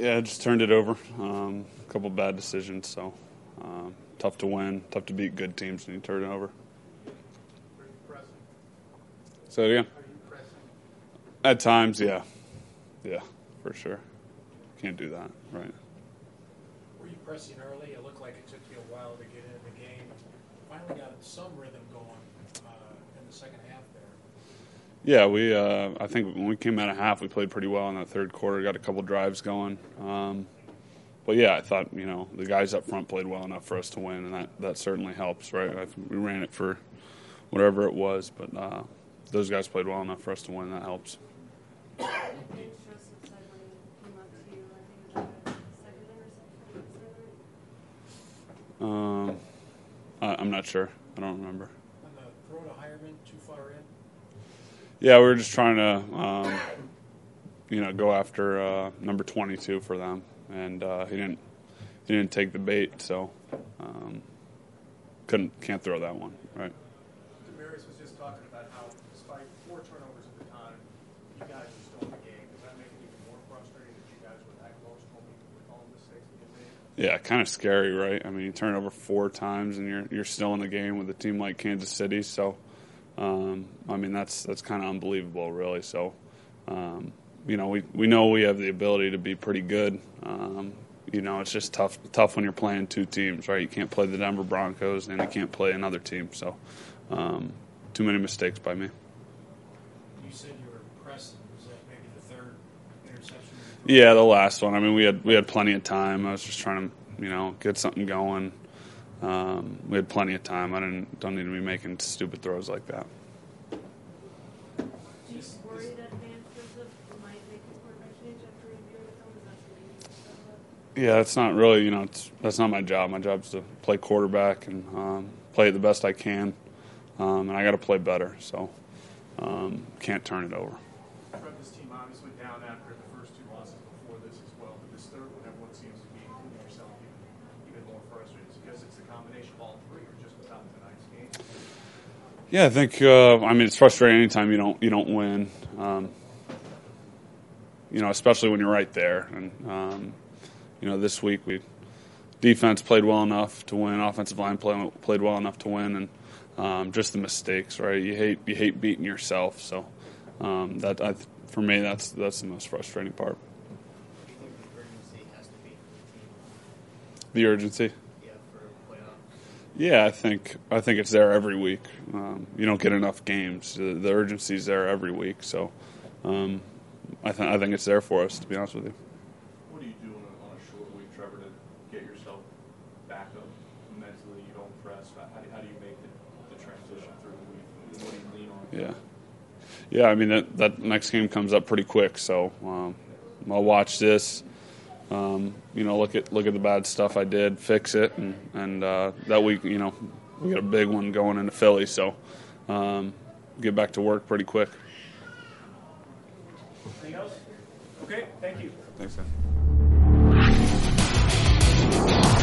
Yeah, just turned it over. A couple bad decisions, so tough to win, tough to beat good teams, and you turn it over. Are you pressing? Say it again. Are you pressing? At times, yeah. Yeah, for sure. Can't do that, right? Were you pressing early? It looked like it took you a while to get into the game. Finally got some rhythm going in the second half there. Yeah, I think when we came out of half, we played pretty well in that third quarter. Got a couple drives going. But yeah, I thought the guys up front played well enough for us to win, and that certainly helps, right? We ran it for whatever it was, but those guys played well enough for us to win. That helps. I'm not sure. I don't remember. On the throw to Hireman, too far in? Yeah, we were just trying to, go after number 22 for them, and he didn't take the bait, so can't throw that one, right? Damaris was just talking about how, despite 4 turnovers at the time, you guys are still in the game. Does that make it even more frustrating that you guys were that close with all the mistakes that you made? Yeah, kind of scary, right? I mean, you turn over 4 times and you're still in the game with a team like Kansas City. So, I mean, that's kind of unbelievable, really. So, we know we have the ability to be pretty good. It's just tough when you're playing 2 teams, right? You can't play the Denver Broncos and you can't play another team. So, too many mistakes by me. You said you were pressing. Was that maybe the third interception? Yeah, the last one. I mean, we had plenty of time. I was just trying to, get something going. We had plenty of time. I don't need to be making stupid throws like that. Do you worry that Dan Joseph might make a quarterback change after reviewing the film? Is that something you Yeah, it's not really, that's not my job. My job is to play quarterback and play it the best I can. And I got to play better, so can't turn it over. Fred, this team obviously down after the first 2 losses before this as well, but this third one, everyone seems to be, including yourself, even more frustrated. So I guess it's a combination of all 3 or just without tonight's game? Yeah, I think, it's frustrating anytime you don't win, especially when you're right there. And, this week defense played well enough to win, offensive line played well enough to win, and just the mistakes, right? You hate beating yourself. So for me, that's the most frustrating part. Do you think the urgency has to be for the team? The urgency? Yeah, for playoffs. Yeah, I think it's there every week. You don't get enough games. The urgency's there every week. So I think it's there for us, to be honest with you. What do you do on a short week, Trevor, to get yourself back up mentally? You don't press. How do you make the transition through the week? What do you lean on? Yeah. I mean that next game comes up pretty quick, so I'll watch this. Look at the bad stuff I did, fix it, and that week, we got a big one going into Philly, so get back to work pretty quick. Anything else? Okay, thank you. Thanks, man.